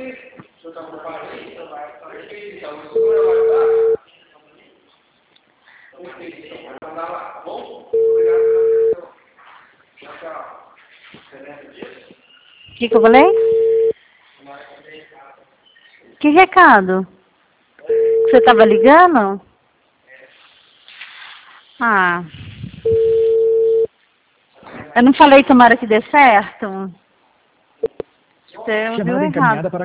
O que eu falei? Que recado? Você estava ligando? Ah. Eu não falei tomara que dê certo? Você ouviu errado.